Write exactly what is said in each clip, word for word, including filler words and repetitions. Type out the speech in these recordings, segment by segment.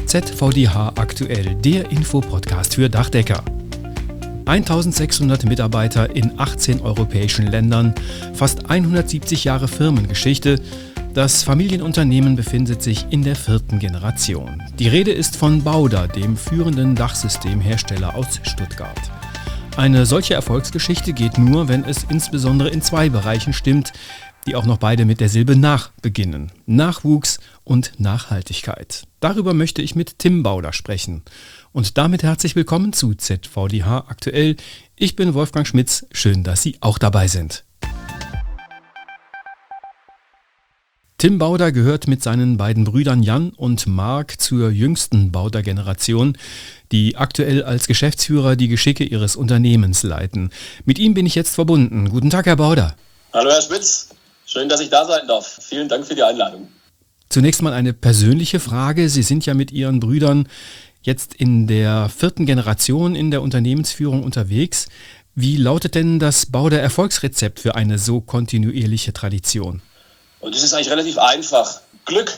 Z V D H aktuell, der Infopodcast für Dachdecker. eintausendsechshundert Mitarbeiter in achtzehn europäischen Ländern, fast hundertsiebzig Jahre Firmengeschichte. Das Familienunternehmen befindet sich in der vierten Generation. Die Rede ist von Bauder, dem führenden Dachsystemhersteller aus Stuttgart. Eine solche Erfolgsgeschichte geht nur, wenn es insbesondere in zwei Bereichen stimmt, die auch noch beide mit der Silbe nach beginnen: Nachwuchs und Nachhaltigkeit. Darüber möchte ich mit Tim Bauder sprechen. Und damit herzlich willkommen zu Z V D H aktuell. Ich bin Wolfgang Schmitz, schön, dass Sie auch dabei sind. Tim Bauder gehört mit seinen beiden Brüdern Jan und Marc zur jüngsten Bauder-Generation, die aktuell als Geschäftsführer die Geschicke ihres Unternehmens leiten. Mit ihm bin ich jetzt verbunden. Guten Tag, Herr Bauder. Hallo, Herr Schmitz. Schön, dass ich da sein darf. Vielen Dank für die Einladung. Zunächst mal eine persönliche Frage. Sie sind ja mit Ihren Brüdern jetzt in der vierten Generation in der Unternehmensführung unterwegs. Wie lautet denn das Bauder-Erfolgsrezept für eine so kontinuierliche Tradition? Und das ist eigentlich relativ einfach. Glück.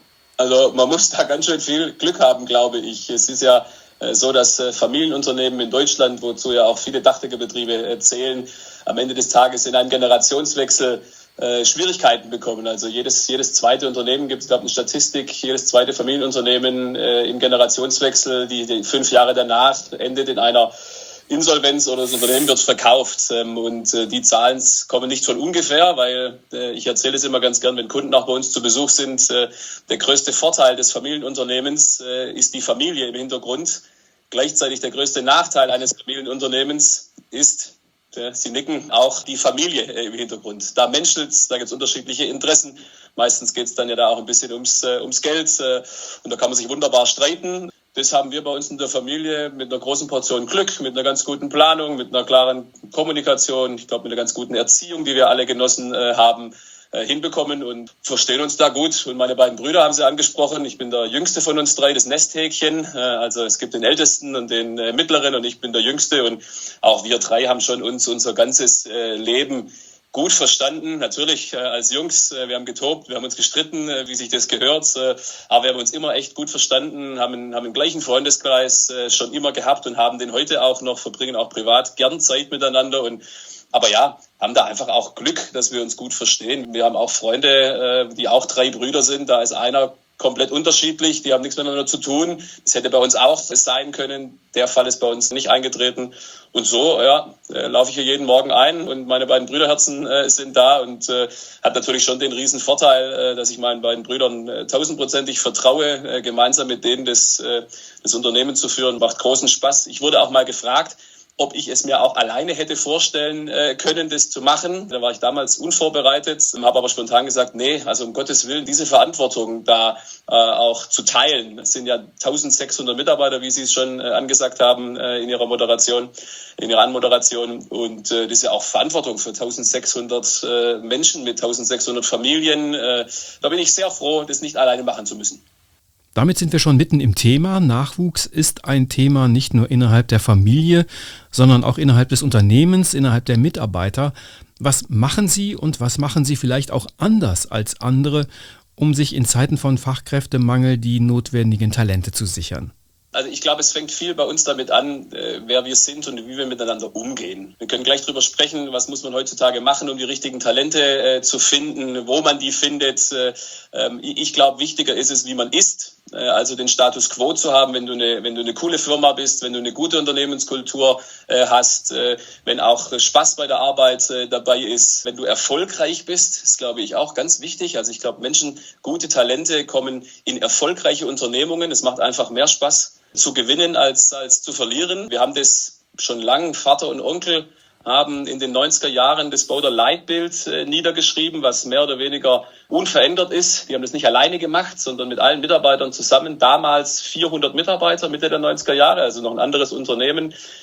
Also man muss da ganz schön viel Glück haben, glaube ich. Es ist ja äh, so, dass äh, Familienunternehmen in Deutschland, wozu ja auch viele Dachdeckerbetriebe äh, zählen, am Ende des Tages in einem Generationswechsel äh, Schwierigkeiten bekommen. Also jedes, jedes zweite Unternehmen gibt es, glaube ich, eine Statistik, jedes zweite Familienunternehmen äh, im Generationswechsel, die, die fünf Jahre danach endet in einer Insolvenz oder das Unternehmen wird verkauft. Und die Zahlen kommen nicht von ungefähr, weil ich erzähle es immer ganz gern, wenn Kunden auch bei uns zu Besuch sind, der größte Vorteil des Familienunternehmens ist die Familie im Hintergrund. Gleichzeitig der größte Nachteil eines Familienunternehmens ist, Sie nicken, auch die Familie im Hintergrund. Da menschelt es, da gibt es unterschiedliche Interessen. Meistens geht es dann ja da auch ein bisschen ums, ums Geld und da kann man sich wunderbar streiten. Das haben wir bei uns in der Familie mit einer großen Portion Glück, mit einer ganz guten Planung, mit einer klaren Kommunikation, ich glaube mit einer ganz guten Erziehung, die wir alle genossen äh, haben, äh, hinbekommen und verstehen uns da gut. Und meine beiden Brüder haben Sie angesprochen. Ich bin der jüngste von uns drei, das Nesthäkchen. Äh, also es gibt den Ältesten und den äh, Mittleren und ich bin der Jüngste. Und auch wir drei haben schon uns unser ganzes äh, Leben gut verstanden, natürlich äh, als Jungs, äh, wir haben getobt, wir haben uns gestritten, äh, wie sich das gehört, äh, aber wir haben uns immer echt gut verstanden, haben, haben den gleichen Freundeskreis äh, schon immer gehabt und haben den heute auch noch, verbringen auch privat gern Zeit miteinander und aber ja, haben da einfach auch Glück, dass wir uns gut verstehen. Wir haben auch Freunde, äh, die auch drei Brüder sind, da ist einer komplett unterschiedlich, die haben nichts miteinander zu tun. Das hätte bei uns auch sein können. Der Fall ist bei uns nicht eingetreten. Und so, ja, äh, laufe ich hier jeden Morgen ein und meine beiden Brüderherzen äh, sind da und äh, hat natürlich schon den riesen Vorteil, äh, dass ich meinen beiden Brüdern äh, tausendprozentig vertraue, äh, gemeinsam mit denen das, äh, das Unternehmen zu führen. Macht großen Spaß. Ich wurde auch mal gefragt, ob ich es mir auch alleine hätte vorstellen äh, können, das zu machen. Da war ich damals unvorbereitet, habe aber spontan gesagt, nee, also um Gottes Willen, diese Verantwortung da äh, auch zu teilen. Es sind ja eintausendsechshundert Mitarbeiter, wie Sie es schon äh, angesagt haben äh, in Ihrer Moderation, in Ihrer Anmoderation. Und äh, das ist ja auch Verantwortung für eintausendsechshundert äh, Menschen mit eintausendsechshundert Familien. Äh, da bin ich sehr froh, das nicht alleine machen zu müssen. Damit sind wir schon mitten im Thema. Nachwuchs ist ein Thema nicht nur innerhalb der Familie, sondern auch innerhalb des Unternehmens, innerhalb der Mitarbeiter. Was machen Sie und was machen Sie vielleicht auch anders als andere, um sich in Zeiten von Fachkräftemangel die notwendigen Talente zu sichern? Also ich glaube, es fängt viel bei uns damit an, äh, wer wir sind und wie wir miteinander umgehen. Wir können gleich drüber sprechen, was muss man heutzutage machen, um die richtigen Talente äh, zu finden, wo man die findet. Äh, ähm, ich glaube, wichtiger ist es, wie man ist. Äh, also den Status quo zu haben, wenn du eine, wenn du eine coole Firma bist, wenn du eine gute Unternehmenskultur äh, hast, äh, wenn auch Spaß bei der Arbeit äh, dabei ist, wenn du erfolgreich bist, ist, glaube ich, auch ganz wichtig. Also ich glaube, Menschen, gute Talente kommen in erfolgreiche Unternehmungen. Es macht einfach mehr Spaß zu gewinnen als, als zu verlieren. Wir haben das schon lange, Vater und Onkel haben in den neunziger Jahren das Bauder Leitbild äh, niedergeschrieben, was mehr oder weniger unverändert ist. Die haben das nicht alleine gemacht, sondern mit allen Mitarbeitern zusammen. Damals vierhundert Mitarbeiter, Mitte der neunziger Jahre, also noch ein anderes Unternehmen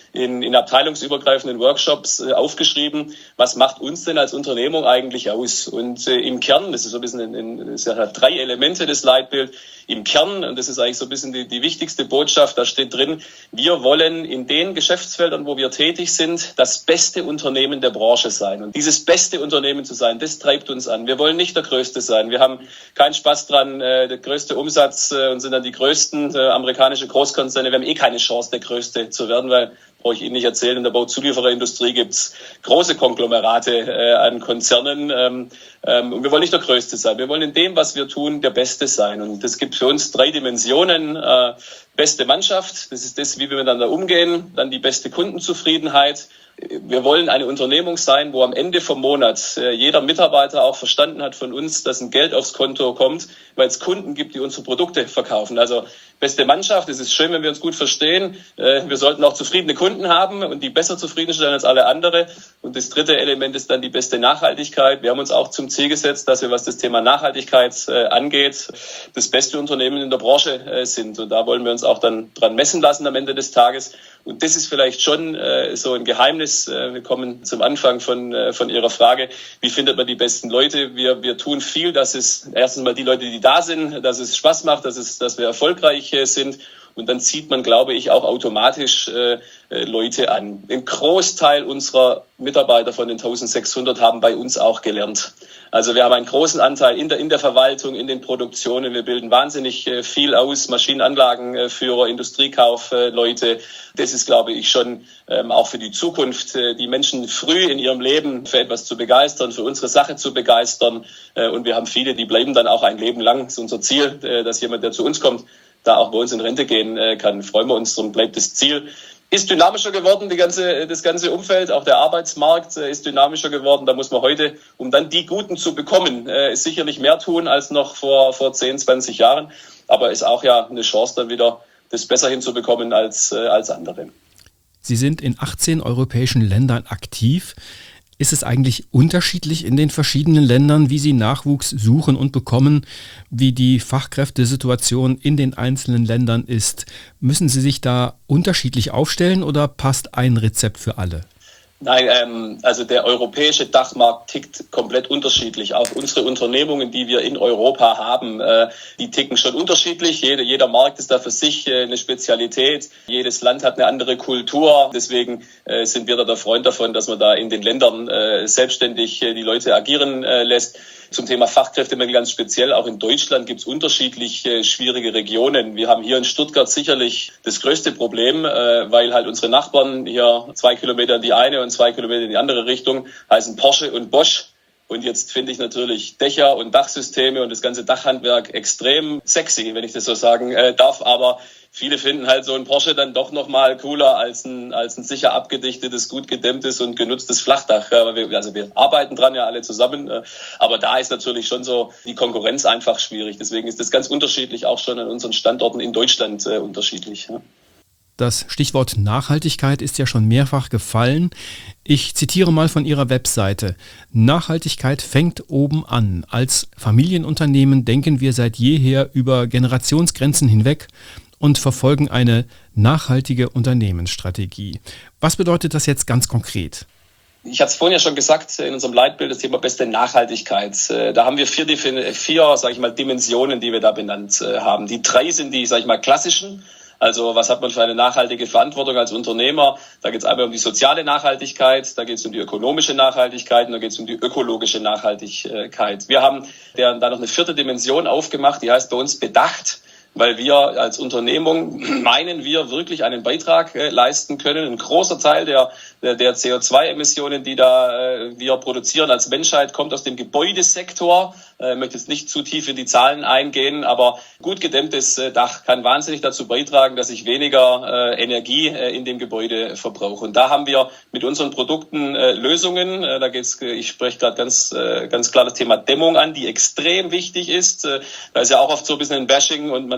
in, in abteilungsübergreifenden Workshops äh, aufgeschrieben, was macht uns denn als Unternehmung eigentlich aus? Und äh, im Kern, das ist so ein bisschen, ein, ein, das hat drei Elemente, das Leitbild, im Kern, und das ist eigentlich so ein bisschen die, die wichtigste Botschaft, da steht drin, wir wollen in den Geschäftsfeldern, wo wir tätig sind, das beste Unternehmen der Branche sein. Und dieses beste Unternehmen zu sein, das treibt uns an. Wir wollen nicht der Größte sein. Wir haben keinen Spaß dran, äh, der größte Umsatz äh, und sind dann die größten äh, amerikanische Großkonzerne. Wir haben eh keine Chance, der Größte zu werden, weil, brauche ich Ihnen nicht erzählen, in der Bauzuliefererindustrie gibt's große Konglomerate äh, an Konzernen. Ähm, ähm, und wir wollen nicht der Größte sein. Wir wollen in dem, was wir tun, der Beste sein. Und das gibt für uns drei Dimensionen. Äh, beste Mannschaft, das ist das, wie wir miteinander umgehen. Dann die beste Kundenzufriedenheit. Wir wollen eine Unternehmung sein, wo am Ende vom Monat äh, jeder Mitarbeiter auch verstanden hat von uns, dass ein Geld aufs Konto kommt, weil es Kunden gibt, die unsere Produkte verkaufen. Also beste Mannschaft, es ist schön, wenn wir uns gut verstehen. Äh, wir sollten auch zufriedene Kunden haben und die besser zufriedenstellen als alle andere. Und das dritte Element ist dann die beste Nachhaltigkeit. Wir haben uns auch zum Ziel gesetzt, dass wir, was das Thema Nachhaltigkeit äh, angeht, das beste Unternehmen in der Branche äh, sind. Und da wollen wir uns auch dann dran messen lassen am Ende des Tages. Und das ist vielleicht schon äh, so ein Geheimnis. Äh, wir kommen zum Anfang von äh, von Ihrer Frage. Wie findet man die besten Leute? Wir wir tun viel, dass es erstens mal die Leute, die da sind, dass es Spaß macht, dass es dass wir erfolgreich äh, sind. Und dann zieht man, glaube ich, auch automatisch äh, äh, Leute an. Ein Großteil unserer Mitarbeiter von den eintausendsechshundert haben bei uns auch gelernt. Also wir haben einen großen Anteil in der in der Verwaltung, in den Produktionen. Wir bilden wahnsinnig äh, viel aus, Maschinenanlagenführer, Industriekaufleute. Das ist, glaube ich, schon ähm, auch für die Zukunft, äh, die Menschen früh in ihrem Leben für etwas zu begeistern, für unsere Sache zu begeistern. Äh, und wir haben viele, die bleiben dann auch ein Leben lang. Das ist unser Ziel, äh, dass jemand, der zu uns kommt, da auch bei uns in Rente gehen äh, kann. Freuen wir uns, darum bleibt das Ziel. Ist dynamischer geworden, die ganze, das ganze Umfeld, auch der Arbeitsmarkt äh, ist dynamischer geworden. Da muss man heute, um dann die Guten zu bekommen, äh, sicherlich mehr tun als noch vor, vor zehn, zwanzig Jahren. Aber ist auch ja eine Chance, dann wieder das besser hinzubekommen als, äh, als andere. Sie sind in achtzehn europäischen Ländern aktiv. Ist es eigentlich unterschiedlich in den verschiedenen Ländern, wie Sie Nachwuchs suchen und bekommen, wie die Fachkräftesituation in den einzelnen Ländern ist? Müssen Sie sich da unterschiedlich aufstellen oder passt ein Rezept für alle? Nein, ähm, also der europäische Dachmarkt tickt komplett unterschiedlich. Auch unsere Unternehmungen, die wir in Europa haben, äh, die ticken schon unterschiedlich. Jeder, jeder Markt ist da für sich äh, eine Spezialität. Jedes Land hat eine andere Kultur. Deswegen äh, sind wir da der Freund davon, dass man da in den Ländern äh, selbstständig äh, die Leute agieren äh, lässt. Zum Thema Fachkräftemangel ganz speziell. Auch in Deutschland gibt es unterschiedlich äh, schwierige Regionen. Wir haben hier in Stuttgart sicherlich das größte Problem, äh, weil halt unsere Nachbarn hier zwei Kilometer in die eine und zwei Kilometer in die andere Richtung heißen Porsche und Bosch. Und jetzt finde ich natürlich Dächer und Dachsysteme und das ganze Dachhandwerk extrem sexy, wenn ich das so sagen äh, darf. Aber viele finden halt so ein Porsche dann doch noch mal cooler als ein als ein sicher abgedichtetes, gut gedämmtes und genutztes Flachdach. Aber wir, also wir arbeiten dran ja alle zusammen. Aber da ist natürlich schon so die Konkurrenz einfach schwierig. Deswegen ist das ganz unterschiedlich, auch schon an unseren Standorten in Deutschland äh, unterschiedlich. Ja. Das Stichwort Nachhaltigkeit ist ja schon mehrfach gefallen. Ich zitiere mal von Ihrer Webseite. Nachhaltigkeit fängt oben an. Als Familienunternehmen denken wir seit jeher über Generationsgrenzen hinweg und verfolgen eine nachhaltige Unternehmensstrategie. Was bedeutet das jetzt ganz konkret? Ich hatte es vorhin ja schon gesagt, in unserem Leitbild das Thema beste Nachhaltigkeit. Da haben wir vier, vier sag ich mal, Dimensionen, die wir da benannt haben. Die drei sind die, sag ich mal, klassischen. Also was hat man für eine nachhaltige Verantwortung als Unternehmer? Da geht es einmal um die soziale Nachhaltigkeit, da geht es um die ökonomische Nachhaltigkeit und da geht es um die ökologische Nachhaltigkeit. Wir haben da noch eine vierte Dimension aufgemacht, die heißt bei uns bedacht. Weil wir als Unternehmung meinen, wir wirklich einen Beitrag äh, leisten können. Ein großer Teil der, der, der C O zwei Emissionen, die da äh, wir produzieren als Menschheit, kommt aus dem Gebäudesektor. Ich äh, möchte jetzt nicht zu tief in die Zahlen eingehen, aber gut gedämmtes äh, Dach kann wahnsinnig dazu beitragen, dass ich weniger äh, Energie äh, in dem Gebäude verbrauche. Und da haben wir mit unseren Produkten äh, Lösungen. Äh, da geht's, ich spreche gerade ganz, äh, ganz klar das Thema Dämmung an, die extrem wichtig ist. Äh, da ist ja auch oft so ein bisschen ein Bashing und man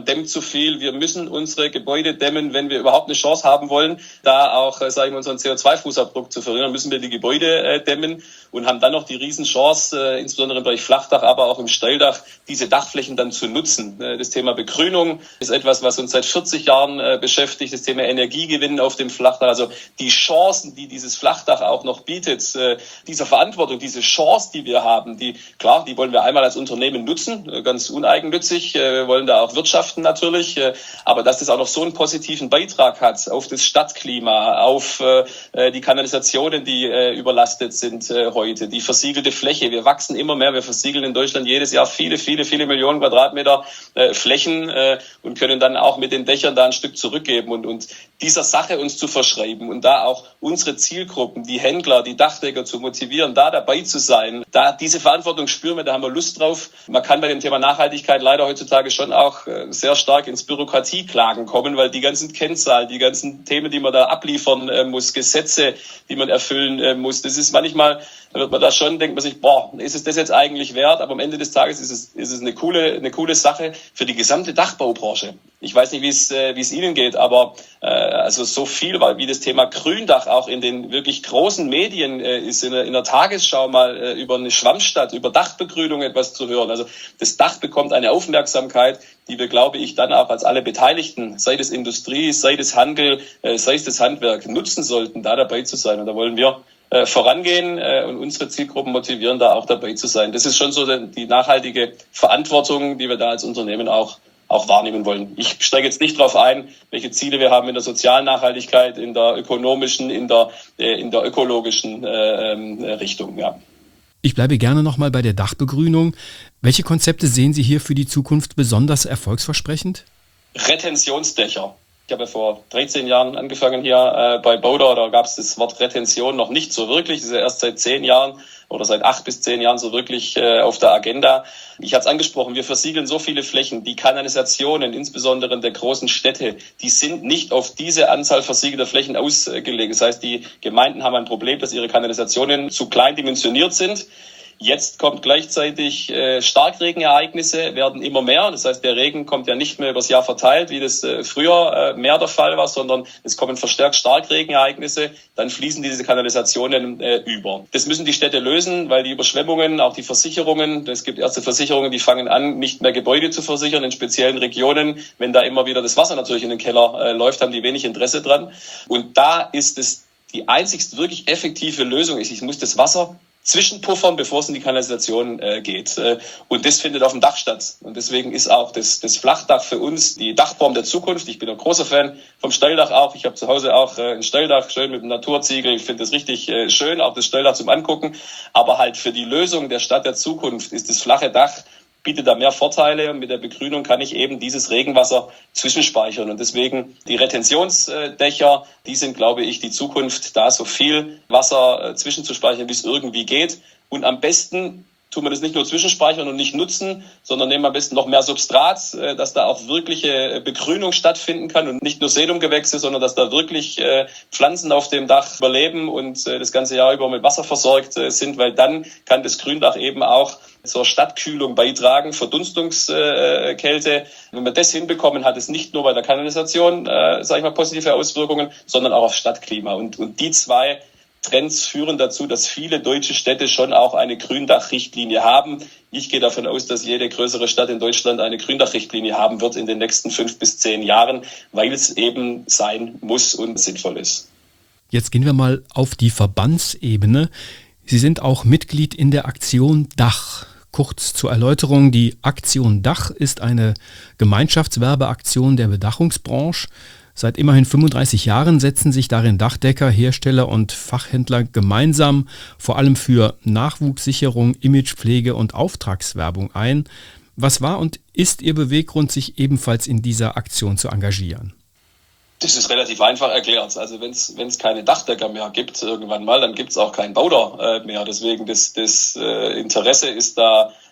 man dämmt zu viel. Wir müssen unsere Gebäude dämmen, wenn wir überhaupt eine Chance haben wollen, da auch, äh, sage ich mal, unseren C O zwei Fußabdruck zu verringern, müssen wir die Gebäude äh, dämmen und haben dann noch die Riesenchance, äh, insbesondere im Bereich Flachdach, aber auch im Steildach, diese Dachflächen dann zu nutzen. Äh, das Thema Begrünung ist etwas, was uns seit vierzig Jahren äh, beschäftigt. Das Thema Energiegewinn auf dem Flachdach, also die Chancen, die dieses Flachdach auch noch bietet, äh, dieser Verantwortung, diese Chance, die wir haben, die, klar, die wollen wir einmal als Unternehmen nutzen, äh, ganz uneigennützig. Äh, wir wollen da auch wirtschaften natürlich, äh, aber dass das auch noch so einen positiven Beitrag hat auf das Stadtklima, auf äh, die Kanalisationen, die äh, überlastet sind äh, heute, die versiegelte Fläche. Wir wachsen immer mehr. Wir versiegeln in Deutschland jedes Jahr viele, viele, viele Millionen Quadratmeter äh, Flächen äh, und können dann auch mit den Dächern da ein Stück zurückgeben und, und dieser Sache uns zu verschreiben und da auch unsere Zielgruppen, die Händler, die Dachdecker zu motivieren, da dabei zu sein. Da diese Verantwortung spüren wir, da haben wir Lust drauf. Man kann bei dem Thema Nachhaltigkeit leider heutzutage schon auch äh, sehr stark ins Bürokratieklagen kommen, weil die ganzen Kennzahlen, die ganzen Themen, die man da abliefern äh, muss, Gesetze, die man erfüllen äh, muss, das ist manchmal, da wird man da schon, denkt man sich, boah, ist es das jetzt eigentlich wert? Aber am Ende des Tages ist es, ist es eine coole, eine coole Sache für die gesamte Dachbaubranche. Ich weiß nicht, wie es, äh, wie es Ihnen geht, aber äh, also so viel, weil wie das Thema Gründach auch in den wirklich großen Medien äh, ist, in der, in der Tagesschau mal äh, über eine Schwammstadt, über Dachbegrünung etwas zu hören. Also das Dach bekommt eine Aufmerksamkeit, die wir, glaube ich, dann auch als alle Beteiligten, sei es Industrie, sei es Handel, äh, sei es das Handwerk, nutzen sollten, da dabei zu sein. Und da wollen wir äh, vorangehen äh, und unsere Zielgruppen motivieren, da auch dabei zu sein. Das ist schon so die, die nachhaltige Verantwortung, die wir da als Unternehmen auch auch wahrnehmen wollen. Ich steige jetzt nicht darauf ein, welche Ziele wir haben in der sozialen Nachhaltigkeit, in der ökonomischen, in der, äh, in der ökologischen äh, äh, Richtung. Ja. Ich bleibe gerne nochmal bei der Dachbegrünung. Welche Konzepte sehen Sie hier für die Zukunft besonders erfolgsversprechend? Retentionsdächer. Ich habe ja vor dreizehn Jahren angefangen hier äh, bei Bauder, da gab es das Wort Retention noch nicht so wirklich. Das ist ja erst seit zehn Jahren oder seit acht bis zehn Jahren so wirklich äh, auf der Agenda. Ich hatte es angesprochen, wir versiegeln so viele Flächen. Die Kanalisationen, insbesondere in der großen Städte, die sind nicht auf diese Anzahl versiegelter Flächen ausgelegt. Das heißt, die Gemeinden haben ein Problem, dass ihre Kanalisationen zu klein dimensioniert sind. Jetzt kommt gleichzeitig äh, Starkregenereignisse, werden immer mehr. Das heißt, der Regen kommt ja nicht mehr übers Jahr verteilt, wie das äh, früher äh, mehr der Fall war, sondern es kommen verstärkt Starkregenereignisse. Dann fließen diese Kanalisationen äh, über. Das müssen die Städte lösen, weil die Überschwemmungen, auch die Versicherungen, es gibt erste Versicherungen, die fangen an, nicht mehr Gebäude zu versichern in speziellen Regionen. Wenn da immer wieder das Wasser natürlich in den Keller äh, läuft, haben die wenig Interesse dran. Und da ist es die einzigste wirklich effektive Lösung. ist, Ich muss das Wasser zwischenpuffern, bevor es in die Kanalisation äh, geht. Äh, und das findet auf dem Dach statt. Und deswegen ist auch das, das Flachdach für uns die Dachform der Zukunft. Ich bin ein großer Fan vom Steildach auch. Ich habe zu Hause auch äh, ein Steildach, schön mit einem Naturziegel. Ich finde das richtig äh, schön, auch das Steildach zum Angucken. Aber halt für die Lösung der Stadt der Zukunft ist das flache Dach, bietet da mehr Vorteile und mit der Begrünung kann ich eben dieses Regenwasser zwischenspeichern. Und deswegen die Retentionsdächer, die sind, glaube ich, die Zukunft, da so viel Wasser zwischenzuspeichern, wie es irgendwie geht. Und am besten tun wir das nicht nur zwischenspeichern und nicht nutzen, sondern nehmen am besten noch mehr Substrat, dass da auch wirkliche Begrünung stattfinden kann und nicht nur Sedumgewächse, sondern dass da wirklich Pflanzen auf dem Dach überleben und das ganze Jahr über mit Wasser versorgt sind, weil dann kann das Gründach eben auch zur Stadtkühlung beitragen, Verdunstungskälte. Wenn wir das hinbekommen, hat es nicht nur bei der Kanalisation, äh, sage ich mal, positive Auswirkungen, sondern auch auf Stadtklima. Und, und die zwei Trends führen dazu, dass viele deutsche Städte schon auch eine Gründachrichtlinie haben. Ich gehe davon aus, dass jede größere Stadt in Deutschland eine Gründachrichtlinie haben wird in den nächsten fünf bis zehn Jahren, weil es eben sein muss und sinnvoll ist. Jetzt gehen wir mal auf die Verbandsebene. Sie sind auch Mitglied in der Aktion Dach. Kurz zur Erläuterung, die Aktion Dach ist eine Gemeinschaftswerbeaktion der Bedachungsbranche. Seit immerhin fünfunddreißig Jahren setzen sich darin Dachdecker, Hersteller und Fachhändler gemeinsam vor allem für Nachwuchssicherung, Imagepflege und Auftragswerbung ein. Was war und ist Ihr Beweggrund, sich ebenfalls in dieser Aktion zu engagieren? Das ist relativ einfach erklärt. Also wenn es wenn es keine Dachdecker mehr gibt irgendwann mal, dann gibt es auch keinen Bauder äh, mehr. Deswegen das das äh, Interesse ist da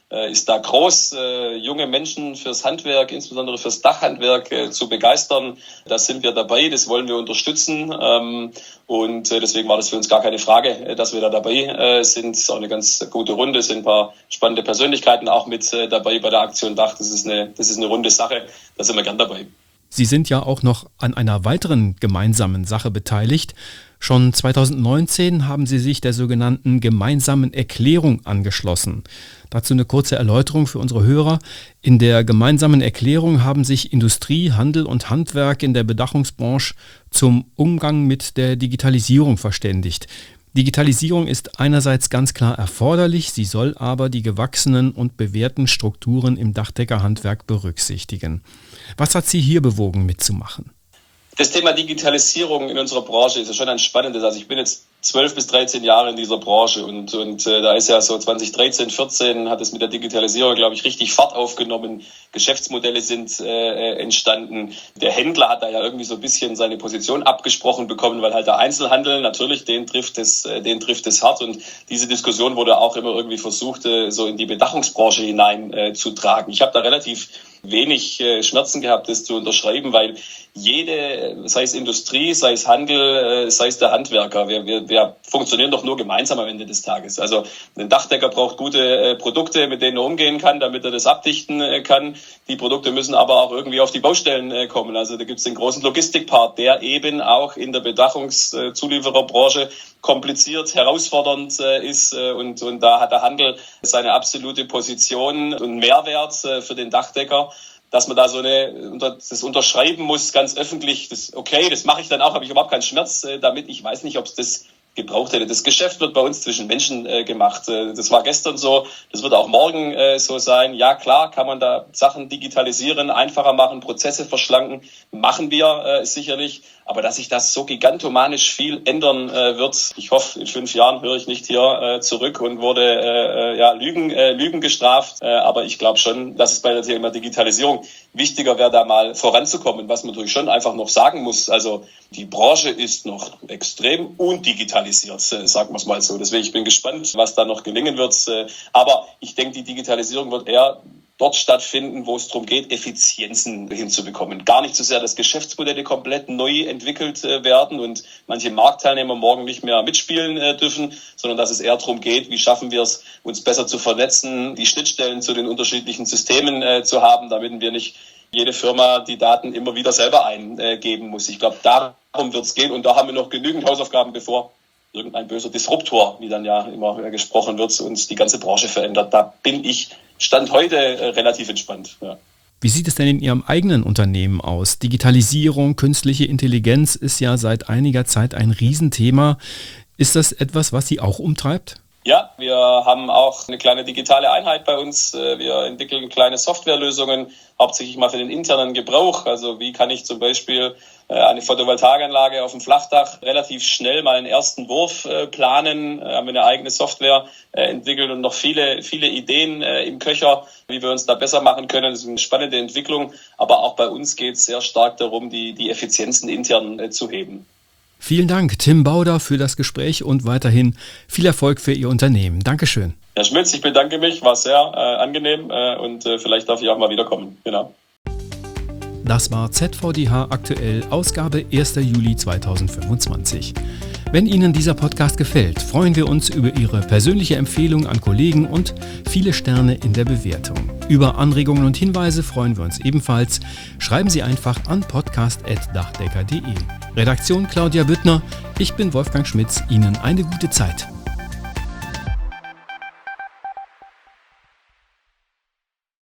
ist da groß, junge Menschen fürs Handwerk, insbesondere fürs Dachhandwerk zu begeistern. Da sind wir dabei, das wollen wir unterstützen. Und deswegen war das für uns gar keine Frage, dass wir da dabei sind. Es ist auch eine ganz gute Runde, es sind ein paar spannende Persönlichkeiten auch mit dabei bei der Aktion Dach. Das ist eine, das ist eine runde Sache, da sind wir gern dabei. Sie sind ja auch noch an einer weiteren gemeinsamen Sache beteiligt. Schon zweitausendneunzehn haben Sie sich der sogenannten gemeinsamen Erklärung angeschlossen. Dazu eine kurze Erläuterung für unsere Hörer. In der gemeinsamen Erklärung haben sich Industrie, Handel und Handwerk in der Bedachungsbranche zum Umgang mit der Digitalisierung verständigt. Digitalisierung ist einerseits ganz klar erforderlich, sie soll aber die gewachsenen und bewährten Strukturen im Dachdeckerhandwerk berücksichtigen. Was hat Sie hier bewogen, mitzumachen? Das Thema Digitalisierung in unserer Branche ist ja schon ein spannendes. Also ich bin jetzt zwölf bis dreizehn Jahre in dieser Branche und, und äh, da ist ja so zwanzig dreizehn, vierzehn hat es mit der Digitalisierung, glaube ich, richtig Fahrt aufgenommen. Geschäftsmodelle sind äh, entstanden. Der Händler hat da ja irgendwie so ein bisschen seine Position abgesprochen bekommen, weil halt der Einzelhandel natürlich, den trifft es, äh, den trifft es hart. Und diese Diskussion wurde auch immer irgendwie versucht, äh, so in die Bedachungsbranche hinein äh, zu tragen. Ich habe da relativ wenig äh, Schmerzen gehabt, das zu unterschreiben, weil jede, sei es Industrie, sei es Handel, äh, sei es der Handwerker, wir, wir, wir funktionieren doch nur gemeinsam am Ende des Tages. Also ein Dachdecker braucht gute äh, Produkte, mit denen er umgehen kann, damit er das abdichten äh, kann. Die Produkte müssen aber auch irgendwie auf die Baustellen äh, kommen. Also da gibt es den großen Logistikpart, der eben auch in der Bedachungszuliefererbranche kompliziert, herausfordernd äh, ist äh, und, und da hat der Handel seine absolute Position und Mehrwert äh, für den Dachdecker, dass man da so eine, das unterschreiben muss, ganz öffentlich, das okay, das mache ich dann auch, habe ich überhaupt keinen Schmerz äh, damit. Ich weiß nicht, ob es das gebraucht hätte. Das Geschäft wird bei uns zwischen Menschen äh, gemacht. Äh, das war gestern so, das wird auch morgen äh, so sein. Ja, klar, kann man da Sachen digitalisieren, einfacher machen, Prozesse verschlanken, machen wir äh, sicherlich. Aber dass sich das so gigantomanisch viel ändern äh, wird, ich hoffe, in fünf Jahren höre ich nicht hier äh, zurück und wurde äh, ja Lügen, äh, Lügen gestraft. Äh, aber ich glaube schon, dass es bei der Thema Digitalisierung wichtiger wäre, da mal voranzukommen. Was man natürlich schon einfach noch sagen muss, also die Branche ist noch extrem undigitalisiert, äh, sagen wir es mal so. Deswegen ich bin gespannt, was da noch gelingen wird. Äh, aber ich denke, die Digitalisierung wird eher dort stattfinden, wo es darum geht, Effizienzen hinzubekommen. Gar nicht so sehr, dass Geschäftsmodelle komplett neu entwickelt äh, werden und manche Marktteilnehmer morgen nicht mehr mitspielen äh, dürfen, sondern dass es eher darum geht, wie schaffen wir es, uns besser zu vernetzen, die Schnittstellen zu den unterschiedlichen Systemen äh, zu haben, damit wir nicht jede Firma die Daten immer wieder selber eingeben muss. Ich glaube, darum wird es gehen und da haben wir noch genügend Hausaufgaben, bevor irgendein böser Disruptor, wie dann ja immer gesprochen wird, uns die ganze Branche verändert. Da bin ich Stand heute äh, relativ entspannt. Ja. Wie sieht es denn in Ihrem eigenen Unternehmen aus? Digitalisierung, künstliche Intelligenz ist ja seit einiger Zeit ein Riesenthema. Ist das etwas, was Sie auch umtreibt? Ja, wir haben auch eine kleine digitale Einheit bei uns. Wir entwickeln kleine Softwarelösungen, hauptsächlich mal für den internen Gebrauch. Also wie kann ich zum Beispiel eine Photovoltaikanlage auf dem Flachdach relativ schnell mal einen ersten Wurf planen. Haben wir eine eigene Software entwickelt und noch viele, viele Ideen im Köcher, wie wir uns da besser machen können. Das ist eine spannende Entwicklung. Aber auch bei uns geht es sehr stark darum, die, die Effizienzen intern zu heben. Vielen Dank, Tim Bauder, für das Gespräch und weiterhin viel Erfolg für Ihr Unternehmen. Dankeschön. Herr Schmitz, ich bedanke mich, war sehr äh, angenehm äh, und äh, vielleicht darf ich auch mal wiederkommen. Genau. Das war Z V D H aktuell, Ausgabe erster Juli zweitausendfünfundzwanzig. Wenn Ihnen dieser Podcast gefällt, freuen wir uns über Ihre persönliche Empfehlung an Kollegen und viele Sterne in der Bewertung. Über Anregungen und Hinweise freuen wir uns ebenfalls. Schreiben Sie einfach an podcast at dachdecker punkt de. Redaktion Claudia Büttner, ich bin Wolfgang Schmitz, Ihnen eine gute Zeit.